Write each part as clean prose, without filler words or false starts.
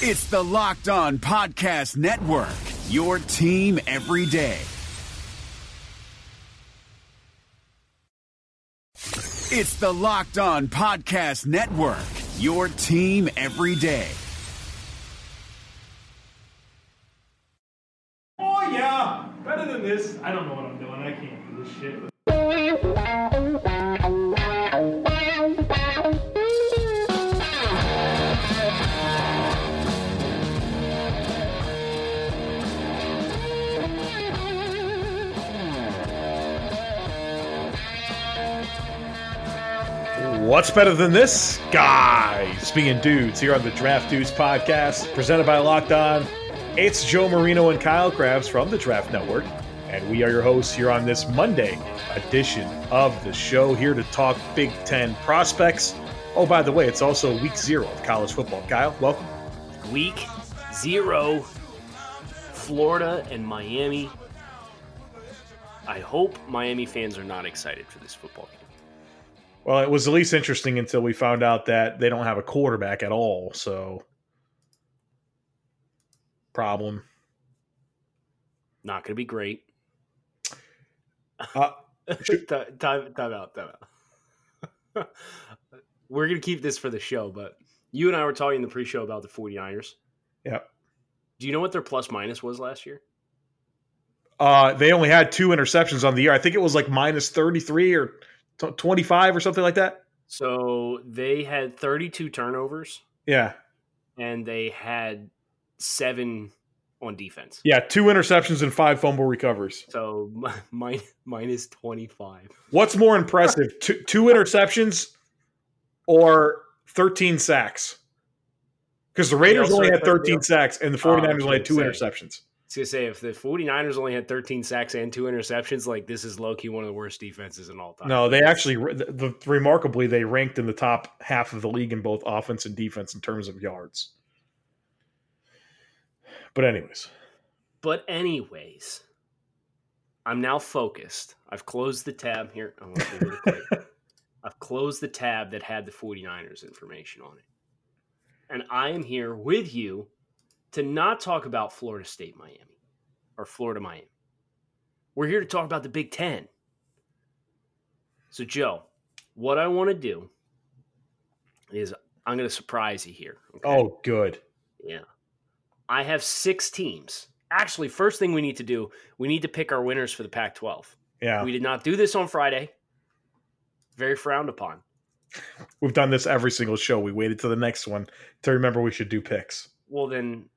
It's the Locked On Podcast Network, your team every day. It's the Locked On Podcast Network, your team every day. Oh, yeah. Better than this. I don't know what I'm doing. I can't do this shit. What's better than this? Guys being dudes here on the Draft Dudes podcast, presented by Locked On. It's Joe Marino and Kyle Krabs from the Draft Network, and we are your hosts here on this Monday edition of the show, here to talk Big Ten prospects. Oh, by the way, it's also week 0 of college football. Kyle, welcome. Week 0, Florida and Miami. I hope Miami fans are not excited for this football game. Well, it was at least interesting until we found out that they don't have a quarterback at all, so problem. Not going to be great. Uh, time out. We're going to keep this for the show, but you and I were talking in the pre-show about the 49ers. Yep. Do you know what their plus-minus was last year? They only had 2 interceptions on the year. I think it was like minus 33 or 25 or something like that. So they had 32 turnovers. Yeah. And they had 7 on defense. Yeah, 2 interceptions and 5 fumble recoveries. So minus 25. What's more impressive, 2 interceptions or 13 sacks? Because the Raiders only had 13 sacks and the 49ers only had 2 interceptions. I was going to say, if the 49ers only had 13 sacks and 2 interceptions, like, this is low-key one of the worst defenses in all time. No, they actually, remarkably, they ranked in the top half of the league in both offense and defense in terms of yards. But anyways, I'm now focused. I've closed the tab here. I want to give it a click. I've closed the tab that had the 49ers information on it. And I am here with you to not talk about Florida State Miami or Florida Miami. We're here to talk about the Big Ten. So, Joe, what I want to do is I'm going to surprise you here. Okay? Oh, good. Yeah. I have 6 teams. Actually, first thing we need to do, we need to pick our winners for the Pac-12. Yeah. We did not do this on Friday. Very frowned upon. We've done this every single show. We waited till the next one to remember we should do picks. Well, then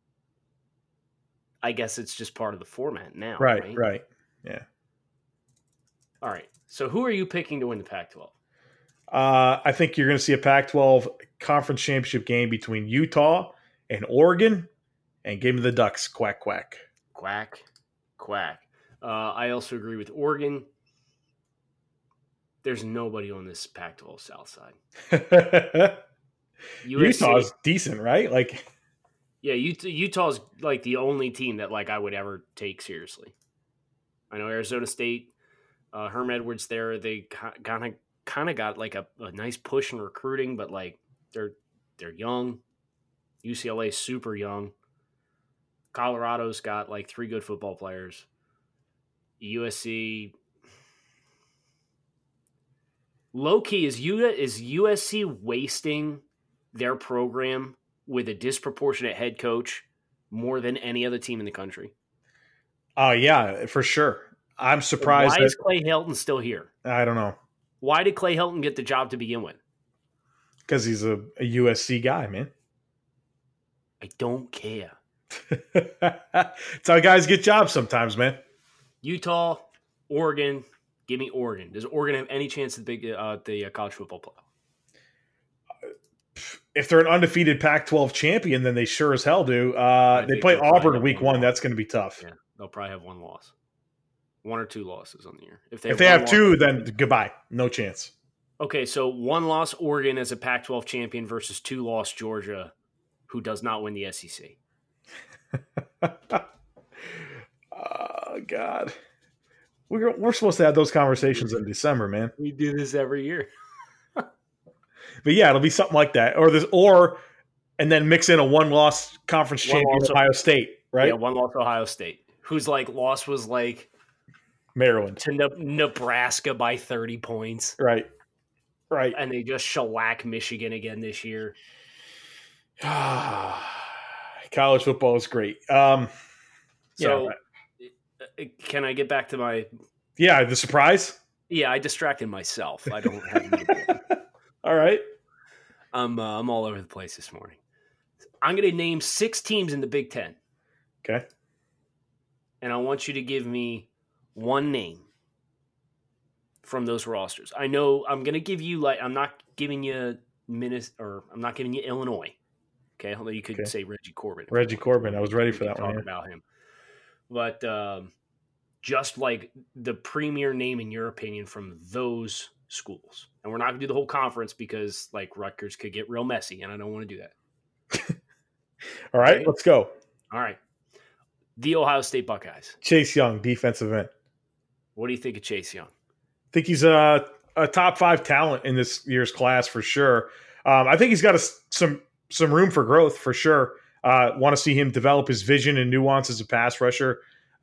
I guess it's just part of the format now. Right. Yeah. All right. So who are you picking to win the Pac-12? I think you're going to see a Pac-12 conference championship game between Utah and Oregon, and give me the Ducks. Quack, quack. Quack, quack. I also agree with Oregon. There's nobody on this Pac-12 South side. Utah's decent, right? Like, yeah, Utah's like the only team that like I would ever take seriously. I know Arizona State, Herm Edwards there. They kind of got like a nice push in recruiting, but like they're young. UCLA super young. Colorado's got like 3 good football players. USC. Low-key, is USC wasting their program with a disproportionate head coach more than any other team in the country? Oh, yeah, for sure. I'm surprised. Why is Clay Helton still here? I don't know. Why did Clay Helton get the job to begin with? Because he's a USC guy, man. I don't care. That's how guys get jobs sometimes, man. Utah, Oregon. Give me Oregon. Does Oregon have any chance at the college football playoff? If they're an undefeated Pac-12 champion, then they sure as hell do. They play Auburn week 1. That's going to be tough. Yeah, they'll probably have 1 loss. 1 or 2 losses on the year. If they have 2, then goodbye. No chance. Okay, so 1 loss Oregon as a Pac-12 champion versus 2 loss Georgia, who does not win the SEC. Oh, God. We're supposed to have those conversations in December, man. We do this every year. But yeah, it'll be something like that, or And then mix in a one-loss conference champion Ohio State, right? Yeah, one loss Ohio State, whose loss was Maryland to Nebraska by 30 points. Right. And they just shellac Michigan again this year. College football is great. Can I get back to my... Yeah, the surprise? Yeah, I distracted myself. I don't have... All right. I'm all over the place this morning. I'm going to name 6 teams in the Big Ten. Okay. And I want you to give me one name from those rosters. I know I'm going to give you I'm not giving you I'm not giving you Illinois. Okay, although you could say Reggie Corbin. Reggie Corbin. I was ready for that one. Talk about him. But just the premier name in your opinion from those schools. And we're not going to do the whole conference because Rutgers could get real messy, and I don't want to do that. All right, let's go. All right. The Ohio State Buckeyes. Chase Young, defensive end. What do you think of Chase Young? I think he's a top 5 talent in this year's class for sure. I think he's got some room for growth for sure. Want to see him develop his vision and nuance as a pass rusher.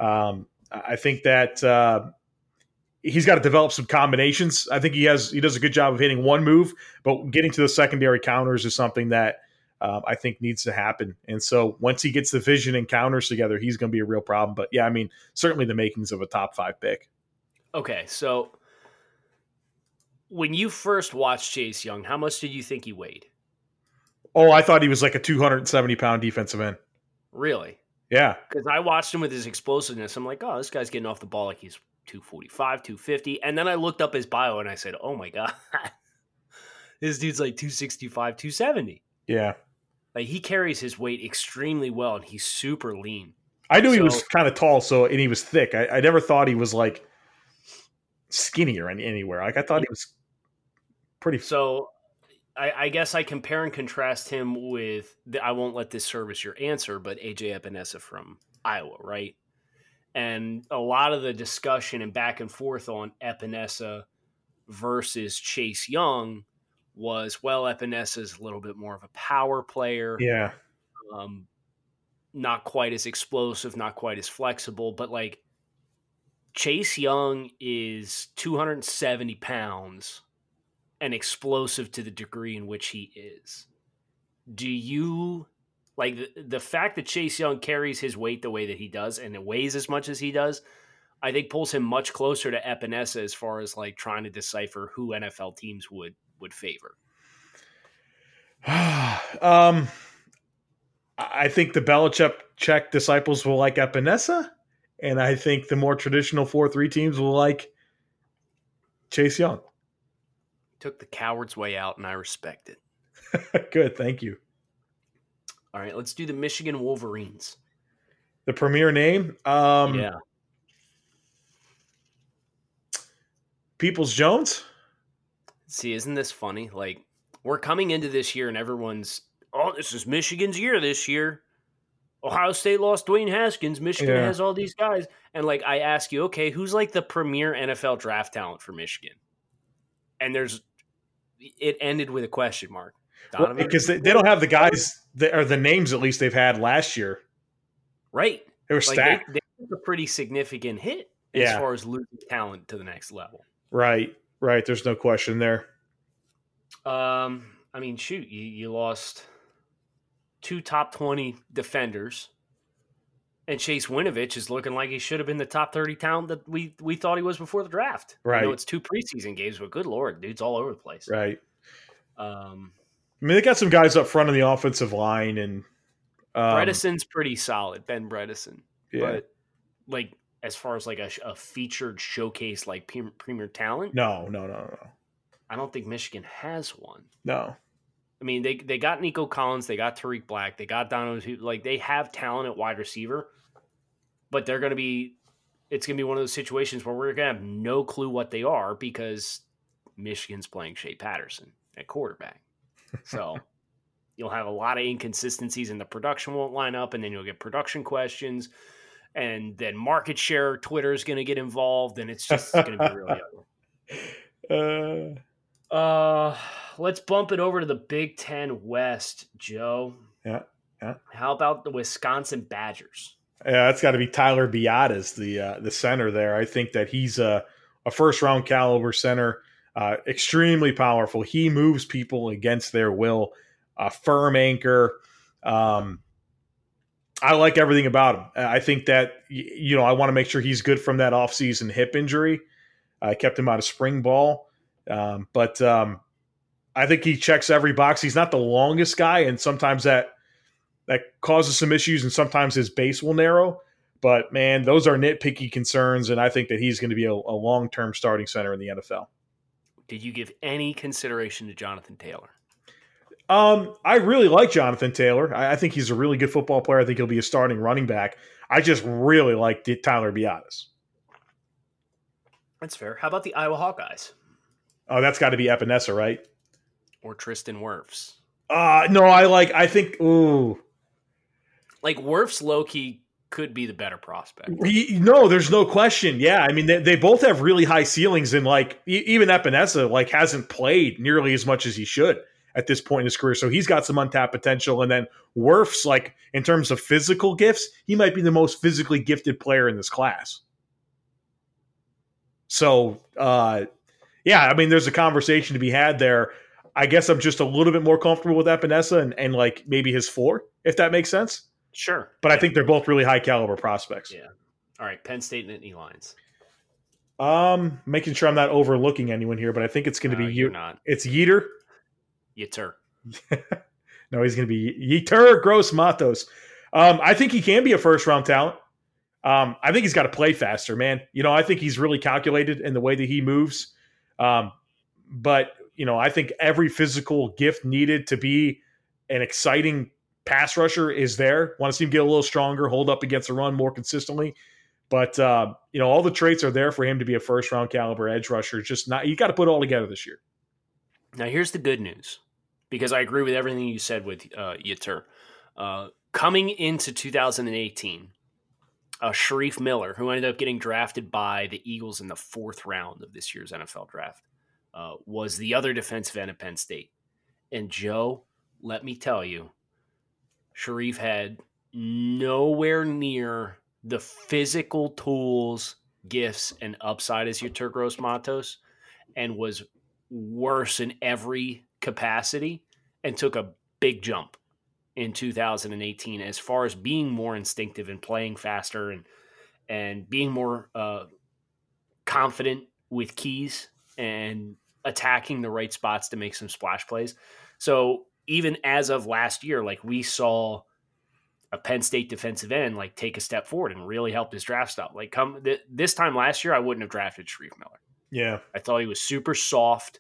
I think that he's got to develop some combinations. I think he does a good job of hitting one move, but getting to the secondary counters is something that I think needs to happen. And so once he gets the vision and counters together, he's going to be a real problem. But yeah, I mean, certainly the makings of a top 5 pick. Okay, so when you first watched Chase Young, how much did you think he weighed? Oh, I thought he was like a 270-pound defensive end. Really? Yeah. Because I watched him with his explosiveness. I'm like, oh, this guy's getting off the ball like he's 245, 250. And then I looked up his bio and I said, oh my God, this dude's like 265, 270. Yeah. He carries his weight extremely well and he's super lean. I knew he was kind of tall, and he was thick. I never thought he was skinny or anywhere. I thought he was pretty. So I guess I compare and contrast him with, I won't let this serve as your answer, but AJ Epinesa from Iowa, right? And a lot of the discussion and back and forth on Epinesa versus Chase Young was, Epinesa is a little bit more of a power player. Yeah. Not quite as explosive, not quite as flexible, but Chase Young is 270 pounds and explosive to the degree in which he is. Do you the fact that Chase Young carries his weight the way that he does and it weighs as much as he does, I think pulls him much closer to Epinesa as far as trying to decipher who NFL teams would favor? I think the Belichick disciples will like Epinesa, and I think the more traditional 4-3 teams will like Chase Young. Took the coward's way out, and I respect it. Good, thank you. All right, let's do the Michigan Wolverines. The premier name? Yeah. Peoples-Jones? See, isn't this funny? We're coming into this year, and everyone's, this is Michigan's year this year. Ohio State lost Dwayne Haskins. Michigan has all these guys. And, I ask you, okay, who's, the premier NFL draft talent for Michigan? And it ended with a question mark. Donovan? Well, because they don't have the guys, or the names at least they've had last year. Right. They were stacked. They took a pretty significant hit as far as losing talent to the next level. Right. There's no question there. I mean, shoot, you lost 2 top 20 defenders, and Chase Winovich is looking like he should have been the top 30 talent that we thought he was before the draft. Right. I know it's 2 preseason games, but good Lord, dude's all over the place. Right. They got some guys up front on the offensive line, and Bredesen's pretty solid, Ben Bredesen. Yeah. But as far as a featured showcase premier talent, no. I don't think Michigan has one. No. I mean, they got Nico Collins, they got Tariq Black, they got Donovan. They have talent at wide receiver, but it's going to be one of those situations where we're going to have no clue what they are because Michigan's playing Shea Patterson at quarterback. So you'll have a lot of inconsistencies and the production won't line up, and then you'll get production questions, and then market share Twitter is going to get involved, and it's just going to be really ugly. let's bump it over to the Big Ten West, Joe. Yeah. How about the Wisconsin Badgers? Yeah, that's got to be Tyler Biadasz, the center there. I think that he's a first-round caliber center, extremely powerful. He moves people against their will, a firm anchor. I like everything about him. I think that, I want to make sure he's good from that offseason hip injury. I kept him out of spring ball. But I think he checks every box. He's not the longest guy, and sometimes that causes some issues, and sometimes his base will narrow. But, man, those are nitpicky concerns, and I think that he's going to be a long-term starting center in the NFL. Did you give any consideration to Jonathan Taylor? I really like Jonathan Taylor. I think he's a really good football player. I think he'll be a starting running back. I just really like Tyler Biadasz. That's fair. How about the Iowa Hawkeyes? Oh, that's got to be Epinesa, right? Or Tristan Wirfs? No, I think, ooh. Like, Wirfs low-key could be the better prospect. No, there's no question. Yeah, I mean, they both have really high ceilings, and, even Epinesa, hasn't played nearly as much as he should at this point in his career. So he's got some untapped potential. And then Wirfs, in terms of physical gifts, he might be the most physically gifted player in this class. So, yeah, I mean, there's a conversation to be had there. I guess I'm just a little bit more comfortable with Epinesa and maybe his floor, if that makes sense. Sure. But I think they're both really high caliber prospects. Yeah. All right, Penn State and Nittany Lions. Making sure I'm not overlooking anyone here, but I think it's going to be you're not. It's Yetur. Yetur. No, he's going to be Yetur Gross-Matos. I think he can be a first-round talent. I think he's got to play faster, man. I think he's really calculated in the way that he moves. But, I think every physical gift needed to be an exciting pass rusher is there. Want to see him get a little stronger, hold up against the run more consistently. But, all the traits are there for him to be a first-round caliber edge rusher. Just not, you got to put it all together this year. Now, here's the good news, because I agree with everything you said with Yetur. Coming into 2018, Sharif Miller, who ended up getting drafted by the Eagles in the 4th round of this year's NFL draft, was the other defensive end at Penn State. And Joe, let me tell you, Sharif had nowhere near the physical tools, gifts, and upside as Yetur Gross-Matos, and was worse in every capacity, and took a big jump in 2018 as far as being more instinctive and playing faster and being more confident with keys and attacking the right spots to make some splash plays. So even as of last year, we saw a Penn State defensive end take a step forward and really help his draft stock. This time last year, I wouldn't have drafted Sharif Miller. Yeah, I thought he was super soft.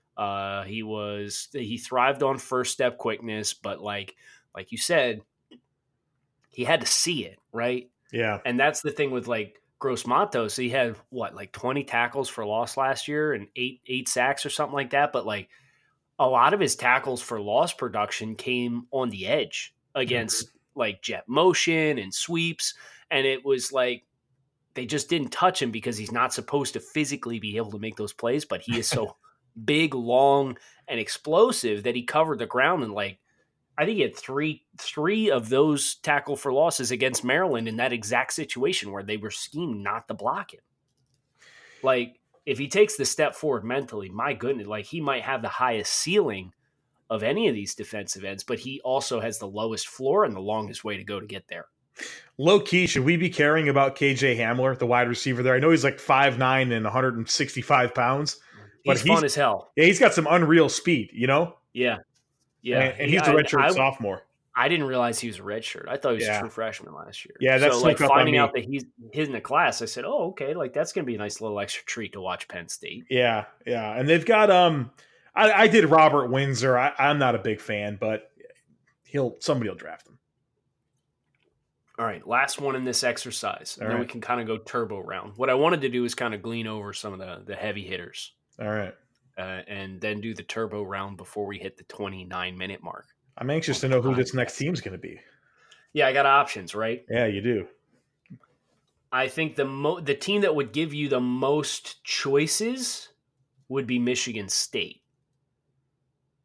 He thrived on first step quickness, but like you said, he had to see it, right? Yeah. And that's the thing with Gross-Matos. He had 20 tackles for loss last year and eight sacks or something like that. But a lot of his tackles for loss production came on the edge against jet motion and sweeps. And it was they just didn't touch him because he's not supposed to physically be able to make those plays, but he is so big, long, and explosive that he covered the ground. And I think he had three of those tackle for losses against Maryland in that exact situation where they were schemed not to block him. If he takes the step forward mentally, my goodness, he might have the highest ceiling of any of these defensive ends, but he also has the lowest floor and the longest way to go to get there. Low key, should we be caring about KJ Hamler, the wide receiver there? I know he's 5'9" and 165 pounds. But he's fun as hell. Yeah, he's got some unreal speed, Yeah. Yeah. And he's a redshirt sophomore. I didn't realize he was a redshirt. I thought he was a true freshman last year. Yeah, that's so finding out that he's in the class, I said, oh, okay, that's going to be a nice little extra treat to watch Penn State. Yeah. And they've got I did Robert Windsor. I'm not a big fan, but somebody will draft him. All right, last one in this exercise, and then we can kind of go turbo round. What I wanted to do is kind of glean over some of the heavy hitters. All right. And then do the turbo round before we hit the 29-minute mark. I'm anxious to know who this next team's going to be. Yeah, I got options, right? Yeah, you do. I think the team that would give you the most choices would be Michigan State.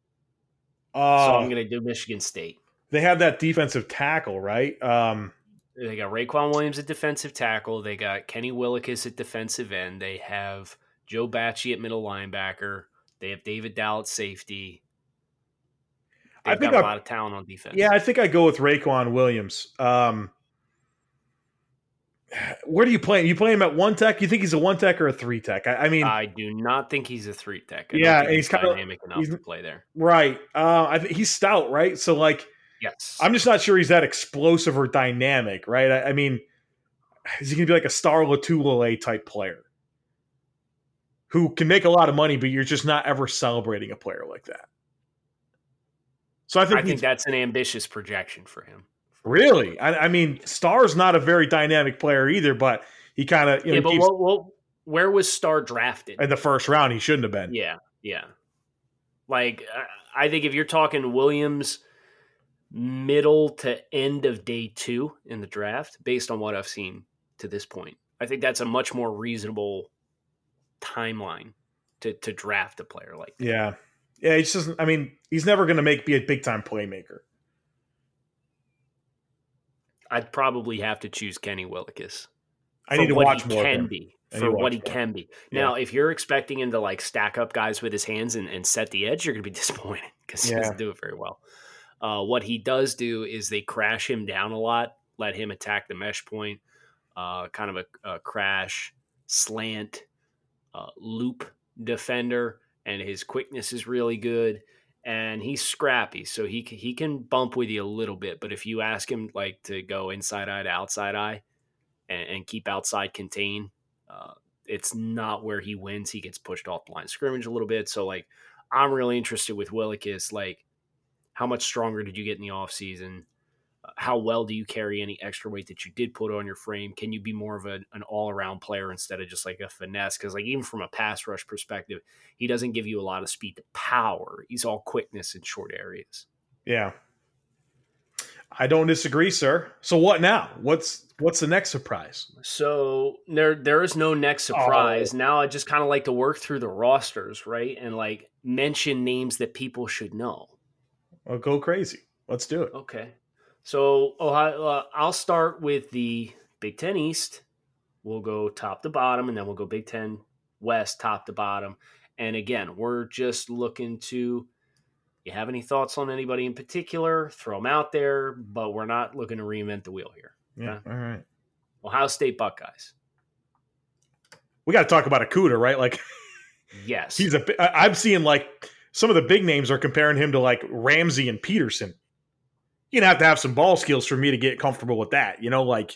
So I'm going to do Michigan State. They have that defensive tackle, right? They got Raekwon Williams at defensive tackle. They got Kenny Willekes at defensive end. They have Joe Bachie at middle linebacker. They have David Dowell at safety. They've got a lot of talent on defense. Yeah, I think I go with Raekwon Williams. Where do you play him? You play him at one tech? You think he's a one tech or a three tech? I mean, I do not think he's a three tech. He's kind of dynamic enough to play there. Right. I think he's stout, right? So, like, yes, I'm just not sure he's that explosive or dynamic, right? I mean, is he going to be like a Star Lotulelei type player who can make a lot of money, but you're just not ever celebrating a player like that? So I think that's an ambitious projection for him. Really? I mean, Starr's not a very dynamic player either, but he kind of where was Starr drafted? In the first round, he shouldn't have been. Yeah. Like, I think if you're talking Williams middle to end of day 2 in the draft, based on what I've seen to this point, I think that's a much more reasonable timeline to draft a player like that. Yeah. Yeah, he just doesn't. I mean, he's never going to be a big time playmaker. I'd probably have to choose Kenny Willekes. I need to watch more. For what he can be. Now, if you're expecting him to like stack up guys with his hands and set the edge, you're going to be disappointed because he doesn't do it very well. What he does do is they crash him down a lot, let him attack the mesh point, kind of a crash, slant, loop defender, and his quickness is really good. And he's scrappy, so he can bump with you a little bit. But if you ask him like to go inside eye to outside eye and keep outside contain, it's not where he wins. He gets pushed off the line of scrimmage a little bit. So like, I'm really interested with Willekes. Like, how much stronger did you get in the offseason? How well do you carry any extra weight that you did put on your frame? Can you be more of an all-around player instead of just like a finesse? Because like even from a pass rush perspective, he doesn't give you a lot of speed to power. He's all quickness in short areas. Yeah. I don't disagree, sir. So what now? What's the next surprise? So there is no next surprise. Now I just kind of like to work through the rosters, right? And like mention names that people should know. Well, go crazy. Let's do it. Okay. So Ohio, I'll start with the Big Ten East. We'll go top to bottom, and then we'll go Big Ten West, top to bottom. And again, we're just looking to – you have any thoughts on anybody in particular? Throw them out there, but we're not looking to reinvent the wheel here. Yeah, all right. Ohio State Buckeyes. We got to talk about Okudah, right? Like, yes. I'm seeing, like, some of the big names are comparing him to, like, Ramsey and Peterson. You're going to have some ball skills for me to get comfortable with that. You know, like.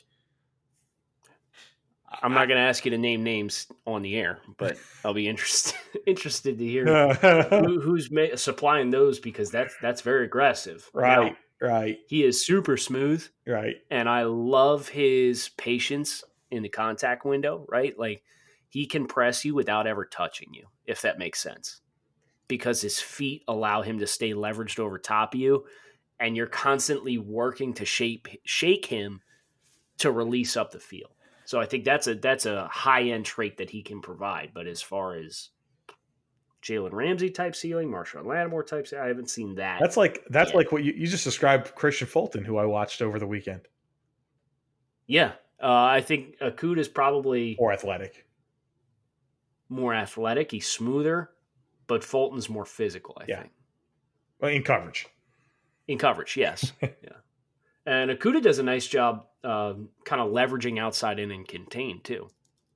I'm not going to ask you to name names on the air, but I'll be interested to hear who's supplying those, because that's very aggressive. Right, now, right. He is super smooth. Right. And I love his patience in the contact window, right? Like, he can press you without ever touching you, if that makes sense, because his feet allow him to stay leveraged over top of you. And you're constantly working to shake him to release up the field. So I think that's a high-end trait that he can provide. But as far as Jalen Ramsey type ceiling, Marshawn Lattimore type ceiling, I haven't seen that. That's like what you just described Christian Fulton, who I watched over the weekend. Yeah. I think Okudah is probably more athletic. He's smoother, but Fulton's more physical, I think. Well, in coverage. In coverage, yes. Yeah. And Okudah does a nice job kind of leveraging outside in and contain, too.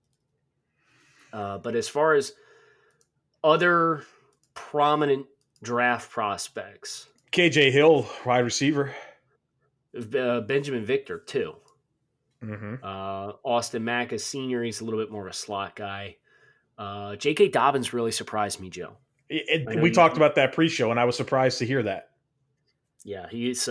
But as far as other prominent draft prospects. KJ Hill, wide receiver. Benjamin Victor, too. Mm-hmm. Austin Mack is senior. He's a little bit more of a slot guy. J.K. Dobbins really surprised me, Joe. We talked about that pre-show, and I was surprised to hear that. Yeah, he's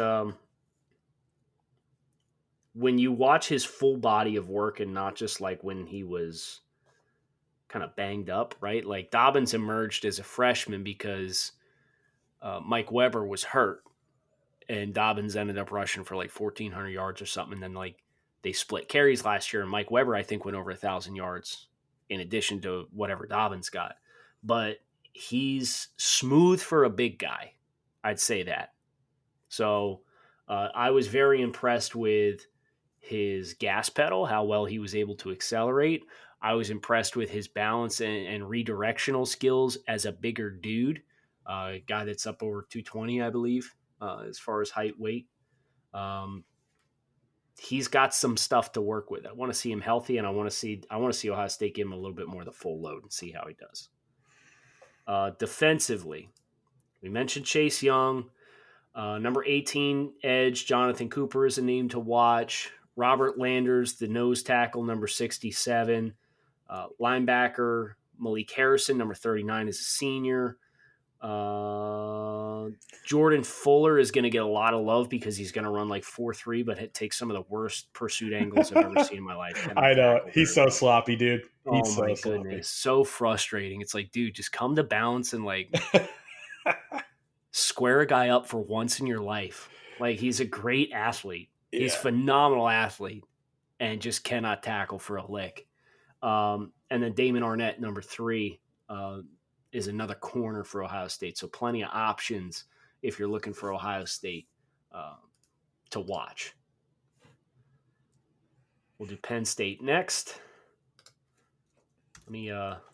when you watch his full body of work and not just like when he was kind of banged up, right? Like, Dobbins emerged as a freshman because Mike Weber was hurt, and Dobbins ended up rushing for like 1,400 yards or something. And then like they split carries last year, and Mike Weber, I think, went over 1,000 yards in addition to whatever Dobbins got. But he's smooth for a big guy. I'd say that. So I was very impressed with his gas pedal, how well he was able to accelerate. I was impressed with his balance and redirectional skills as a bigger dude, a guy that's up over 220, I believe, as far as height, weight. He's got some stuff to work with. I want to see him healthy, and I want to see Ohio State give him a little bit more of the full load and see how he does. Defensively, we mentioned Chase Young. Number 18 edge, Jonathan Cooper is a name to watch. Robert Landers, the nose tackle, number 67. Linebacker, Malik Harrison, number 39, is a senior. Jordan Fuller is going to get a lot of love because he's going to run like 4.3, but it takes some of the worst pursuit angles I've ever seen in my life. I know. He's so sloppy, dude. He's my goodness. So frustrating. It's like, dude, just come to balance and like square a guy up for once in your life. Like, he's a great athlete. Yeah. He's a phenomenal athlete and just cannot tackle for a lick. And then Damon Arnett, number 3, is another corner for Ohio State. So plenty of options if you're looking for Ohio State to watch. We'll do Penn State next. Let me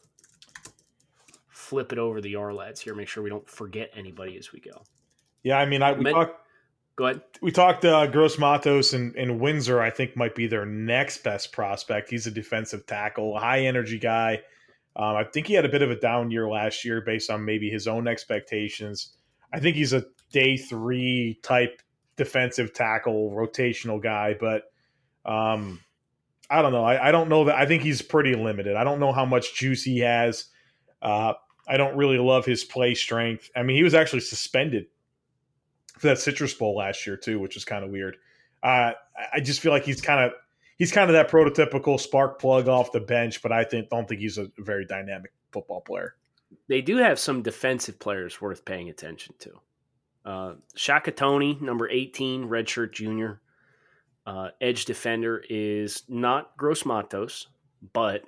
flip it over the RLads here, make sure we don't forget anybody as we go. Yeah, I mean, Go ahead. We talked Gross Matos and Windsor, I think, might be their next best prospect. He's a defensive tackle, high-energy guy. I think he had a bit of a down year last year based on maybe his own expectations. I think he's a day 3 type defensive tackle, rotational guy, but I don't know. I don't know that. I think he's pretty limited. I don't know how much juice he has. I don't really love his play strength. I mean, he was actually suspended for that Citrus Bowl last year too, which is kind of weird. I just feel like he's kind of that prototypical spark plug off the bench, but I don't think he's a very dynamic football player. They do have some defensive players worth paying attention to. Shaka Toney, number 18, redshirt junior. Edge defender is not Gross Matos, but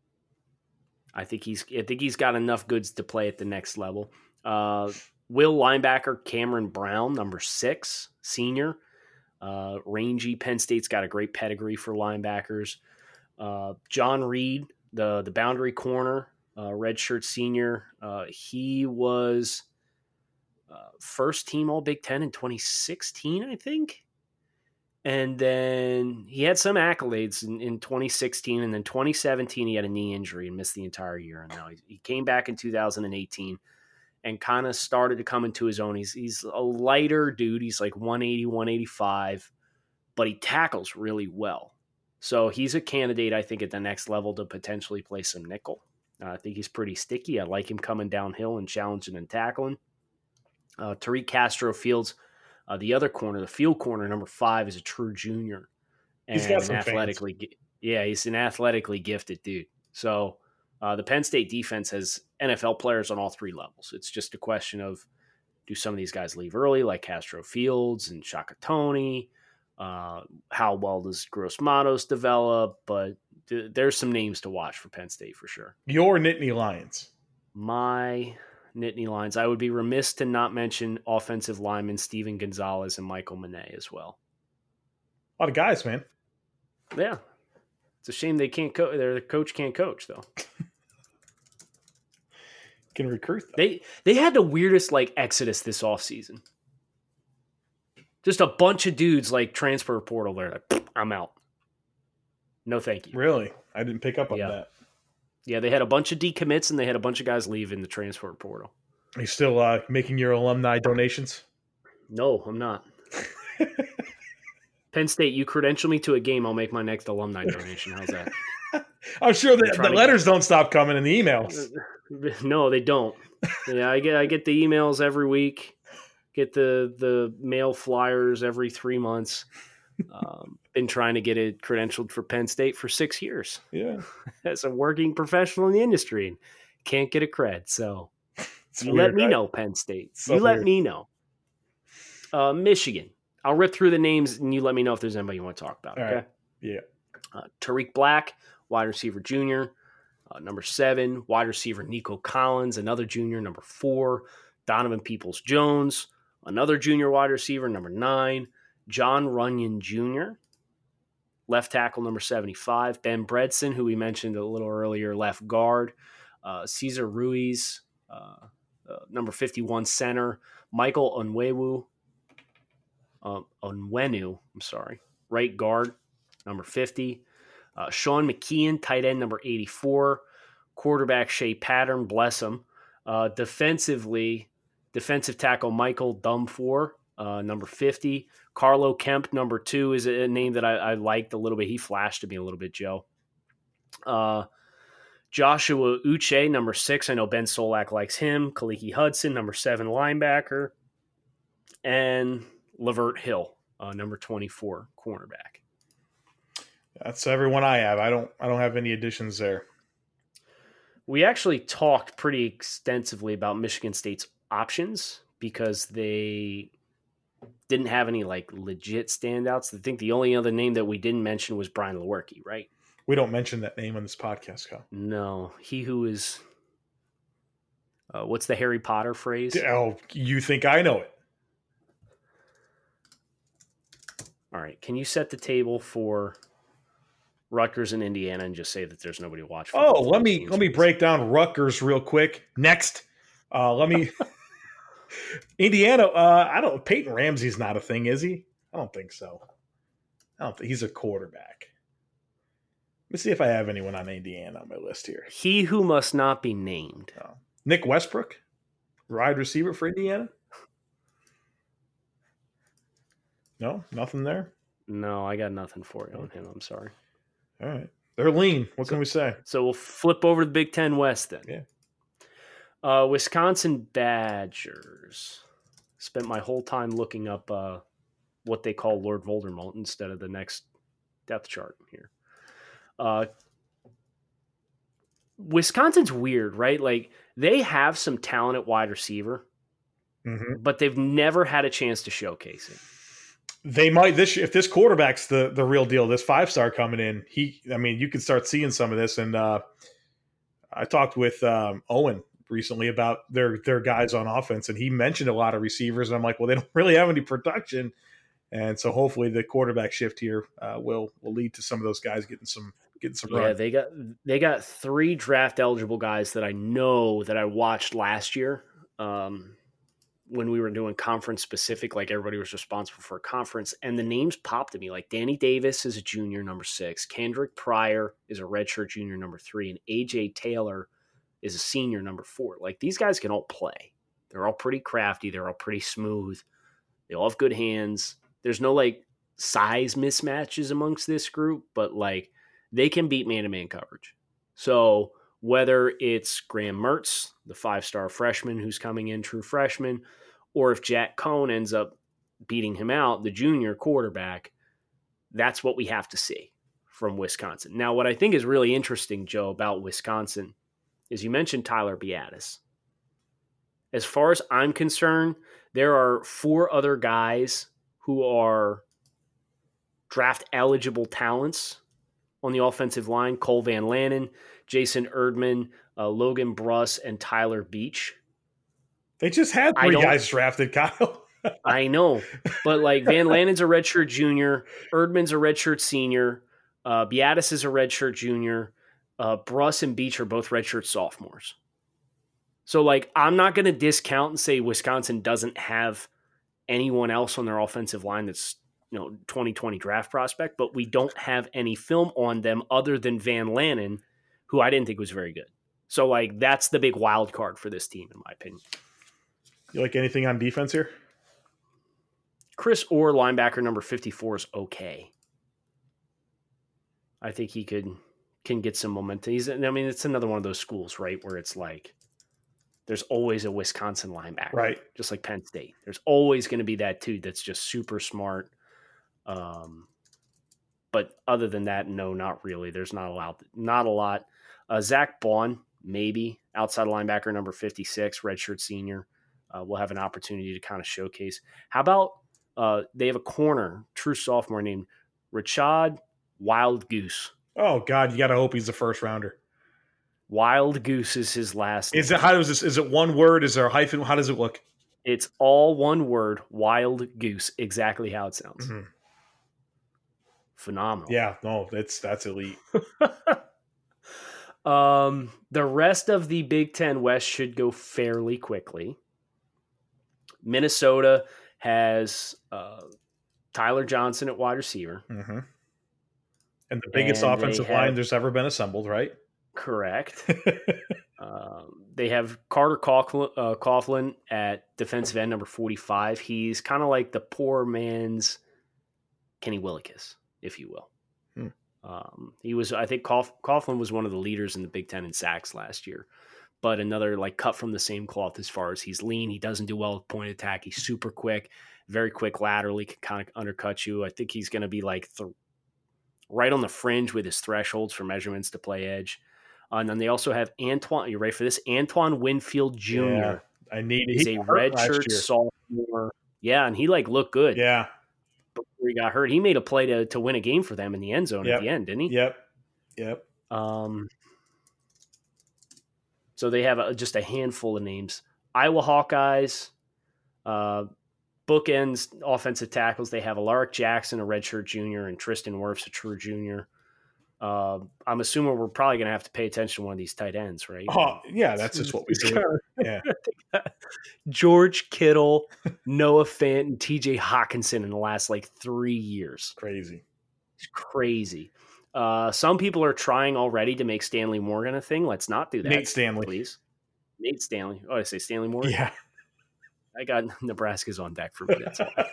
I think he's got enough goods to play at the next level. Will linebacker Cameron Brown, number 6, senior. Rangy. Penn State's got a great pedigree for linebackers. John Reed, the boundary corner, redshirt senior. He was first team All Big Ten in 2016, I think. And then he had some accolades in 2016, and then 2017 he had a knee injury and missed the entire year. And now he came back in 2018 and kind of started to come into his own. He's a lighter dude. He's like 180, 185, but he tackles really well. So he's a candidate, I think, at the next level to potentially play some nickel. I think he's pretty sticky. I like him coming downhill and challenging and tackling. Tariq Castro Fields, the other corner, the field corner, number 5, is a true junior. And he's got some he's an athletically gifted dude. So the Penn State defense has NFL players on all 3 levels. It's just a question of, do some of these guys leave early, like Castro Fields and Shaka Toney? How well does Gross Matos develop? But there's some names to watch for Penn State for sure. Your Nittany Lions. My Nittany Lions. I would be remiss to not mention offensive linemen Steven Gonzalez and Michael Manet as well. A lot of guys, man. Yeah. It's a shame they can't coach. Their coach can't coach, though. Can recruit them. They had the weirdest exodus this offseason. Just a bunch of dudes transfer portal. They're like, I'm out. No, thank you. Really? I didn't pick up on that. Yeah, they had a bunch of decommits and they had a bunch of guys leave in the transfer portal. Are you still making your alumni donations? No, I'm not. Penn State, you credential me to a game, I'll make my next alumni donation. How's that? I'm sure the letters don't stop coming in the emails. No, they don't. Yeah, I get the emails every week. Get the mail flyers every 3 months. Been trying to get it credentialed for Penn State for 6 years. Yeah, as a working professional in the industry, and can't get a cred. So let me know, Penn State. Let me know. Michigan. I'll rip through the names, and you let me know if there's anybody you want to talk about. All okay. Right. Yeah. Tariq Black, wide receiver junior. Number 7, wide receiver Nico Collins, another junior. Number 4, Donovan Peoples-Jones, Another junior wide receiver, number 9, John Runyon Jr., left tackle, number 75. Ben Bredson, who we mentioned a little earlier, left guard. Cesar Ruiz, number 51, center. Michael Onwenu, right guard, number 50. Sean McKeon, tight end, number 84. Quarterback Shea Pattern, bless him. Defensive tackle Michael Dumfour, number 50. Carlo Kemp, number 2, is a name that I liked a little bit. He flashed to me a little bit, Joe. Joshua Uche, number 6. I know Ben Solak likes him. Kaliki Hudson, number 7, linebacker. And Lavert Hill, number 24, cornerback. That's everyone I have. I don't have any additions there. We actually talked pretty extensively about Michigan State's options because they didn't have any like legit standouts. I think the only other name that we didn't mention was Brian Lewerke, right? We don't mention that name on this podcast, Kyle. No, he who is what's the Harry Potter phrase? Oh, you think I know it? All right, can you set the table for Rutgers and Indiana and just say that there's nobody to watch for? Oh, let me break down Rutgers real quick. Next, Indiana. Peyton Ramsey's not a thing, is he? I don't think so. I don't think he's a quarterback. Let me see if I have anyone on Indiana on my list here. He who must not be named. Oh. Nick Westbrook, wide receiver for Indiana. No, nothing there. No, I got nothing for you on him. I'm sorry. All right. They're lean. What can we say? So we'll flip over to the Big Ten West then. Yeah. Wisconsin Badgers. Spent my whole time looking up what they call Lord Voldemort instead of the next depth chart here. Wisconsin's weird, right? Like they have some talent at wide receiver, but they've never had a chance to showcase it. They might if this quarterback's the real deal, this 5-star coming in, you could start seeing some of this. And I talked with Owen recently about their guys on offense, and he mentioned a lot of receivers. And I'm like, well, they don't really have any production, and so hopefully the quarterback shift here will lead to some of those guys getting some run. Yeah, they got 3 draft eligible guys that I know that I watched last year. When we were doing conference specific, like everybody was responsible for a conference, and the names popped to me. Like Danny Davis is a junior, number 6. Kendrick Pryor is a redshirt junior, number 3. And AJ Taylor is a senior, number 4. Like these guys can all play. They're all pretty crafty. They're all pretty smooth. They all have good hands. There's no like size mismatches amongst this group, but like they can beat man-to-man coverage. So whether it's Graham Mertz, the 5-star freshman who's coming in, true freshman, or if Jack Cohn ends up beating him out, the junior quarterback, that's what we have to see from Wisconsin. Now, what I think is really interesting, Joe, about Wisconsin is you mentioned Tyler Biadasz. As far as I'm concerned, there are 4 other guys who are draft-eligible talents on the offensive line: Cole Van Lanen, Jason Erdman, Logan Bruss, and Tyler Beach. They just had 3 guys drafted, Kyle. I know, but like Van Lanen's a redshirt junior, Erdman's a redshirt senior, Biadasz is a redshirt junior, Bruss and Beach are both redshirt sophomores. So like I'm not going to discount and say Wisconsin doesn't have anyone else on their offensive line that's 2020 draft prospect, but we don't have any film on them other than Van Lanen, who I didn't think was very good. So like that's the big wild card for this team, in my opinion. You like anything on defense here? Chris Orr, linebacker number 54, is okay. I think he can get some momentum. It's another one of those schools, right, where it's like there's always a Wisconsin linebacker, right? Just like Penn State. There's always going to be that dude that's just super smart. But other than that, no, not really. There's not a lot. Zach Bond, maybe outside linebacker number 56, redshirt senior. We'll have an opportunity to kind of showcase. How about they have a corner, true sophomore named Rashad Wild Goose. Oh God, you got to hope he's a first rounder. Wild Goose is his last name. Is it one word? Is there a hyphen? How does it look? It's all one word, wild goose, exactly how it sounds. Mhm. Phenomenal. Yeah, no, that's elite. The rest of the Big Ten West should go fairly quickly. Minnesota has Tyler Johnson at wide receiver. Mm-hmm. And the biggest And offensive line there's ever been assembled, right? Correct. They have Carter Coughlin at defensive end, number 45. He's kind of like the poor man's Kenny Willekes, if you will. He was, I think, Coughlin was one of the leaders in the Big Ten in sacks last year, but another like cut from the same cloth as far as he's lean. He doesn't do well with point attack. He's super quick, very quick laterally, can kind of undercut you. I think he's going to be like right on the fringe with his thresholds for measurements to play edge. And then they also have Antoine. You ready for this? Antoine Winfield Jr. Yeah, he's a redshirt sophomore. Yeah, and he like looked good. Yeah. Before he got hurt, he made a play to win a game for them in the end zone at the end, didn't he? Yep. So they have just a handful of names. Iowa Hawkeyes, bookends offensive tackles. They have Alaric Jackson, a redshirt junior, and Tristan Wirfs, a true junior. I'm assuming we're probably going to have to pay attention to one of these tight ends, right? Oh, yeah, that's just what we do. Yeah. George Kittle, Noah Fant, and TJ Hawkinson in the last like 3 years. Crazy. It's crazy. Some people are trying already to make Stanley Morgan a thing. Let's not do that. Nate Stanley. Please. Nate Stanley. Oh, I say Stanley Morgan? Yeah. I got Nebraska's on deck for me. That's why.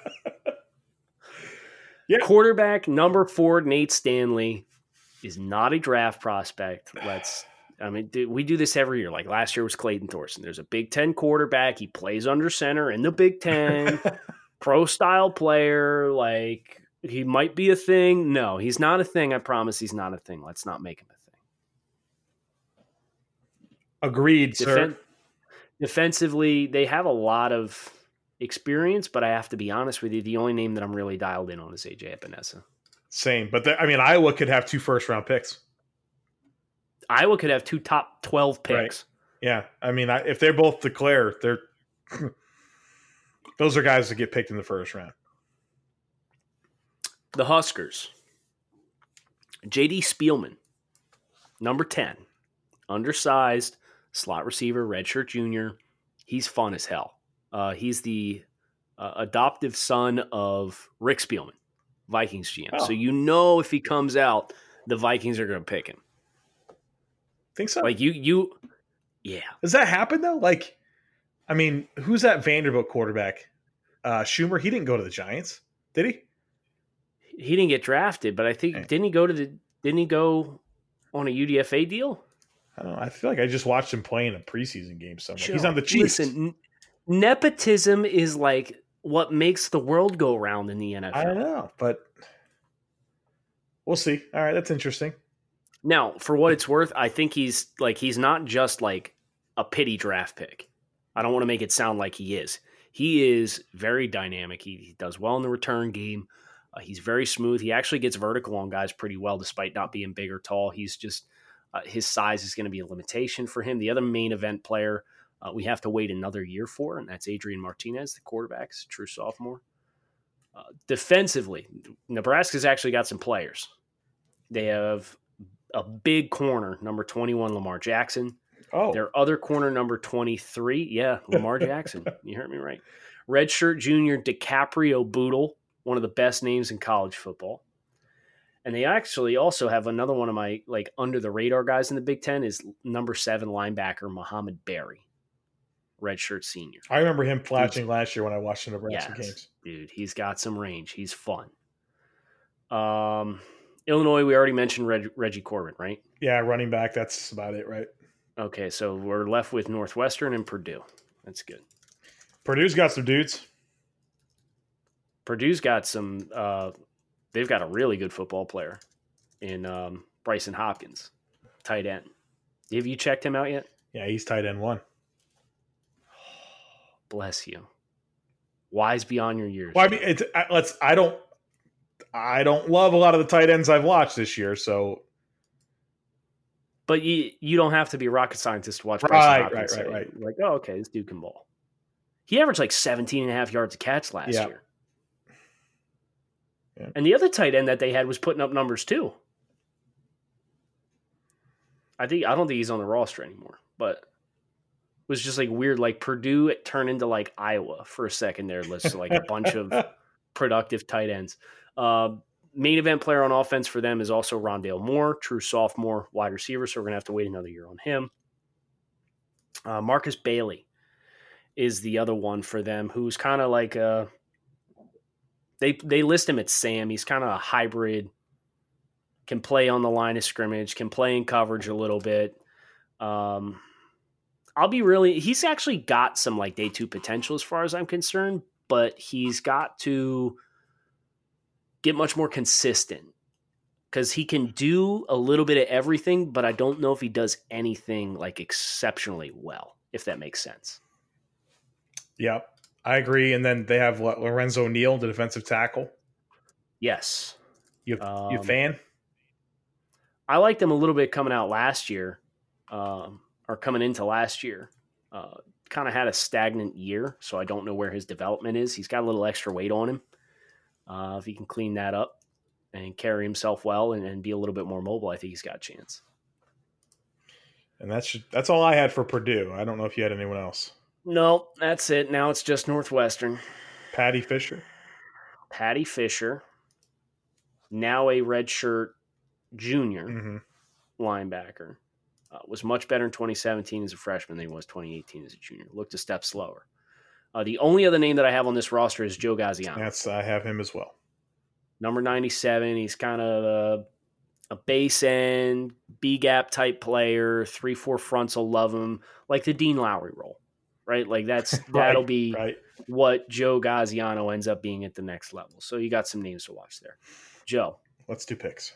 Yeah. Quarterback number 4, Nate Stanley, is not a draft prospect. We do this every year. Like last year was Clayton Thorson. There's a Big Ten quarterback. He plays under center in the Big Ten. Pro style player. Like he might be a thing. No, he's not a thing. I promise he's not a thing. Let's not make him a thing. Agreed, sir. Defensively, they have a lot of experience, but I have to be honest with you. The only name that I'm really dialed in on is AJ Epinesa. Same, but Iowa could have 2 first-round picks. Iowa could have 2 top 12 picks. Right. Yeah, if they're both declare, those are guys that get picked in the first round. The Huskers. J.D. Spielman, number 10, undersized, slot receiver, redshirt junior. He's fun as hell. He's the adoptive son of Rick Spielman, Vikings GM. Oh. So if he comes out, the Vikings are going to pick him. Think so? Like yeah. Does that happen though? Like, who's that Vanderbilt quarterback? Schumer. He didn't go to the Giants, did he? He didn't get drafted, but I think didn't he go on a UDFA deal? I don't know. I feel like I just watched him play in a preseason game somewhere. He's on the Chiefs. Listen, nepotism is like what makes the world go round in the NFL. I don't know, but we'll see. All right, that's interesting. Now, for what it's worth, I think he's not just like a pity draft pick. I don't want to make it sound like he is. He is very dynamic. He does well in the return game. He's very smooth. He actually gets vertical on guys pretty well, despite not being big or tall. He's just his size is going to be a limitation for him. The other main event player we have to wait another year for, and that's Adrian Martinez, the quarterback, true sophomore. Defensively, Nebraska's actually got some players. They have a big corner, number 21, Lamar Jackson. Oh. Their other corner, number 23, Lamar Jackson. You heard me right. Redshirt junior DiCaprio Bootle, one of the best names in college football. And they actually also have another one of my under the radar guys in the Big Ten is number 7 linebacker Muhammad Berry, redshirt senior. I remember him flashing last year when I watched the Nebraska games. Dude, he's got some range. He's fun. Illinois, we already mentioned Reggie Corbin, right? Yeah, running back. That's about it, right? Okay, so we're left with Northwestern and Purdue. That's good. Purdue's got some dudes. Purdue's got some they've got a really good football player in Bryson Hopkins, tight end. Have you checked him out yet? Yeah, he's tight end 1. Bless you. Wise beyond your years. Well, I don't love a lot of the tight ends I've watched this year, so. But you don't have to be a rocket scientist to watch Bryson Hopkins. Right. Like, oh, okay, this dude can ball. He averaged like 17.5 yards a catch last Yeah. year. Yeah. And the other tight end that they had was putting up numbers too. I don't think he's on the roster anymore, but it was just like weird. Like Purdue, it turned into like Iowa for a second there. Lists like a bunch of productive tight ends. Main event player on offense for them is also Rondale Moore, true sophomore wide receiver. So we're going to have to wait another year on him. Marcus Bailey is the other one for them, who's kind of like they list him at Sam. He's kind of a hybrid, can play on the line of scrimmage, can play in coverage a little bit. He's actually got some like day 2 potential as far as I'm concerned, but he's got to get much more consistent because he can do a little bit of everything, but I don't know if he does anything like exceptionally well, if that makes sense. Yep, I agree. And then they have Lorenzo Neal, the defensive tackle. Yes. You a fan? I liked him a little bit coming out last year, or coming into last year. Kind of had a stagnant year, so I don't know where his development is. He's got a little extra weight on him. If he can clean that up and carry himself well and be a little bit more mobile, I think he's got a chance. And that's all I had for Purdue. I don't know if you had anyone else. No, that's it. Now it's just Northwestern. Patty Fisher, now a redshirt junior linebacker. Was much better in 2017 as a freshman than he was 2018 as a junior. Looked a step slower. The only other name that I have on this roster is Joe Gaziano. I have him as well. Number 97. He's kind of a base end, B-gap type player. 3-4 fronts will love him. Like the Dean Lowry role, right? Like that'll be what Joe Gaziano ends up being at the next level. So you got some names to watch there. Joe. Let's do picks.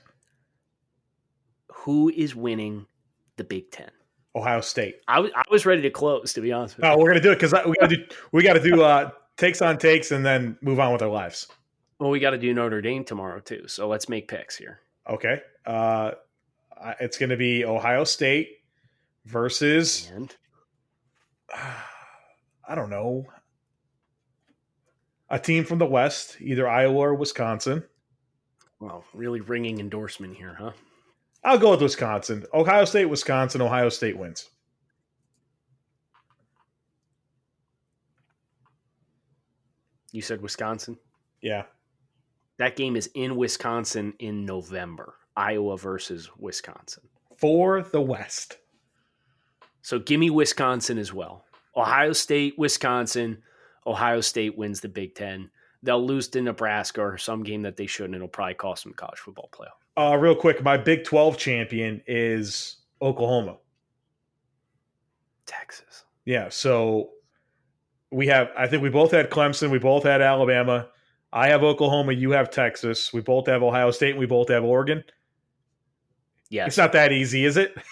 Who is winning the Big Ten? Ohio State. I was ready to close, to be honest with you. No, we're gonna do it because we got to do takes on takes and then move on with our lives. Well, we got to do Notre Dame tomorrow too, so let's make picks here. Okay, it's going to be Ohio State versus I don't know, a team from the West, either Iowa or Wisconsin. Well, really ringing endorsement here, huh? I'll go with Wisconsin. Ohio State, Wisconsin. Ohio State wins. You said Wisconsin? Yeah. That game is in Wisconsin in November. Iowa versus Wisconsin. For the West. So give me Wisconsin as well. Ohio State, Wisconsin. Ohio State wins the Big Ten. They'll lose to Nebraska or some game that they shouldn't. It'll probably cost them college football playoff. Real quick, my Big 12 champion is Oklahoma. Texas. Yeah, so I think we both had Clemson. We both had Alabama. I have Oklahoma. You have Texas. We both have Ohio State. And we both have Oregon. Yes. It's not that easy, is it?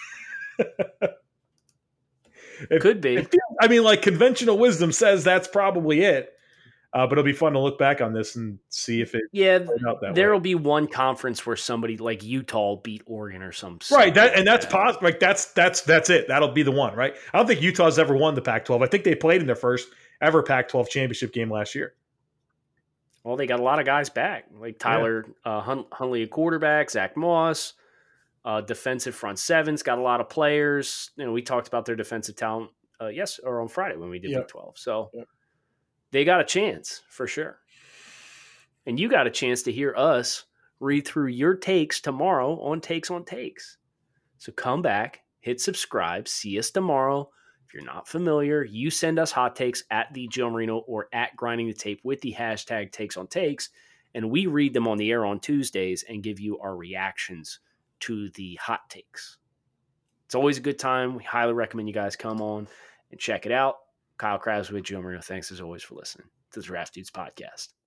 It could be. Like conventional wisdom says that's probably it. But it'll be fun to look back on this and see if it. Yeah, there will be one conference where somebody like Utah beat Oregon or something. Right, that's possible. Like that's it. That'll be the one, right? I don't think Utah's ever won the Pac-12. I think they played in their first ever Pac-12 championship game last year. Well, they got a lot of guys back, like Tyler Huntley, a quarterback, Zach Moss, defensive front sevens, got a lot of players. We talked about their defensive talent on Friday when we did Big 12. So. Yep. They got a chance for sure. And you got a chance to hear us read through your takes tomorrow on Takes on Takes. So come back, hit subscribe, see us tomorrow. If you're not familiar, you send us hot takes at the Joe Marino or at Grinding the Tape with the hashtag Takes on Takes, and we read them on the air on Tuesdays and give you our reactions to the hot takes. It's always a good time. We highly recommend you guys come on and check it out. Kyle Krabs with Joe Marino. Thanks as always for listening to the Draft Dudes podcast.